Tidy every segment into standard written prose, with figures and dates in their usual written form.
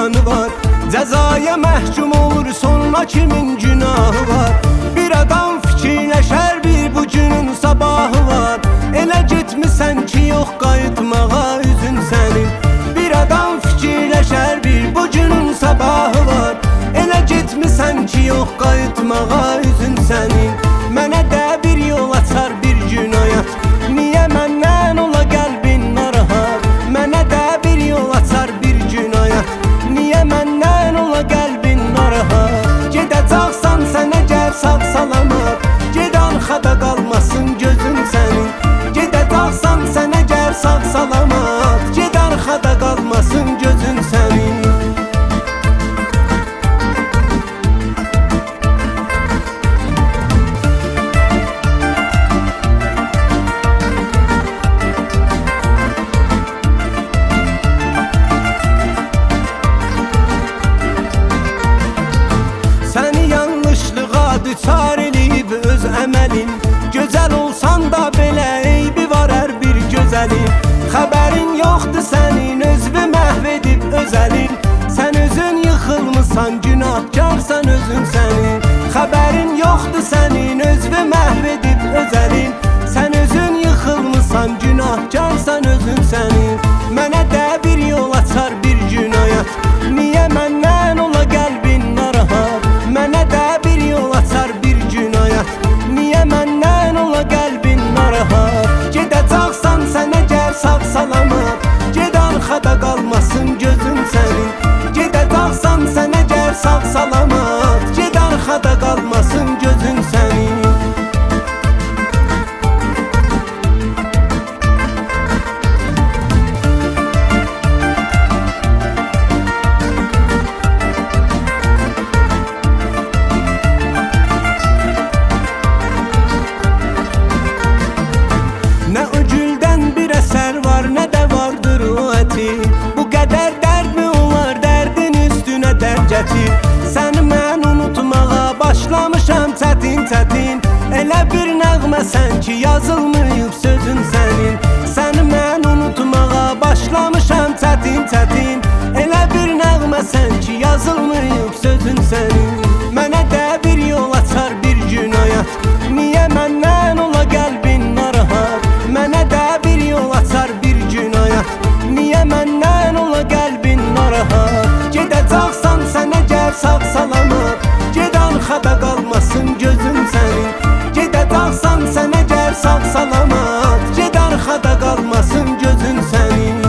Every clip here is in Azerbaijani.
imkanı var. Cəzaya məhkum olur, sonra kimin günahı var? Bir adam fikirləşər, bir bu günün sabahı var. Elə getmisən ki, yox qayıtmağa üzün sənin. Bir adam fikirləşər, bir bu günün sabahı var. Elə getmisən ki, yox qayıtmağa üzün sənin. Mənə də bir yol açar bir gün hayat. Niyə məndən ola qəlbin narahat? Mənə də bir yol açar bir gün hayat. Niyə məndən ola qəlbin narahat? Gedəcəksən sən əgər sağ salamat, ged arxada qalmasın gözün sənin. Gedəcəksən sən əgər sağ salamat, ged arxada qalmasın gözün sənin. Düçar eləyib öz əməlin, gözəl olsan da belə eybi var hər bir gözəlin. Xəbərin yoxdur sənin, özünü məhv edib özəlin. Sən özün yıxılmısan, günahkarsan özün sənin. Xəbərin yoxdur sənin, özünü məhv edib özəlin. Sən özün yıxılmısan, günahkarsan özün sənin. Mənə də bir yol açar bir gün hayat. Niyə məndən ola qəlbin narahat? Mənə də bir yol açar bir gün hayat. Niyə məndən ola qəlbin narahat? Gedəcəksən sən əgər sağ salamat, ged arxada qalmasın gözün sənin. Gedəcəksən sən əgər sağ salamat, ged arxada qalmasın gözün sənin. Nə o güldən bir əsər var, nə də vardır o əti. Bu qədər dərdmi olar, dərdin üstünə dərd gətir. Səni mən unutmağa başlamışam çətin-çətin. Elə bir nəğməsən ki, yazılmayıb sözün sənin. Səni mən unutmağa başlamışam çətin-çətin. Elə bir nəğməsən ki, yazılmayıb sözün sənin. Mənə də bir yol açar bir gün hayat. Niyə məndən ola qəlbin narahat? Mənə də bir yol açar bir gün hayat. Niyə məndən ola qəlbin narahat? Gedəcəksən sən əgər sağ salamat, ged arxada qalmasın gözün sənin. Gedəcəksən sən əgər sağ salamat, ged arxada qalmasın gözün sənin.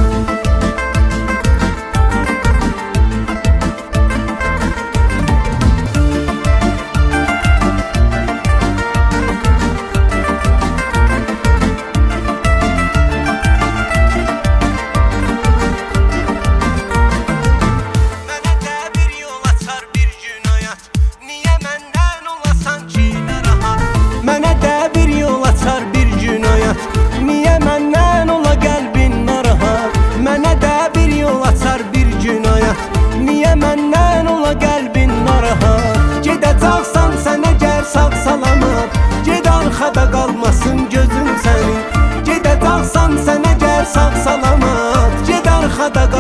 Mənə də bir yol açar bir gün hayat. Niyə məndən ola qəlbin narahat? Mənə də bir yol açar bir gün hayat. Niyə məndən ola qəlbin narahat? Gedəcəksən sən əgər sağ salamat, ged arxada qalmasın gözün sənin. Gedəcəksən sən əgər sağ salamat, ged arxada qalmasın.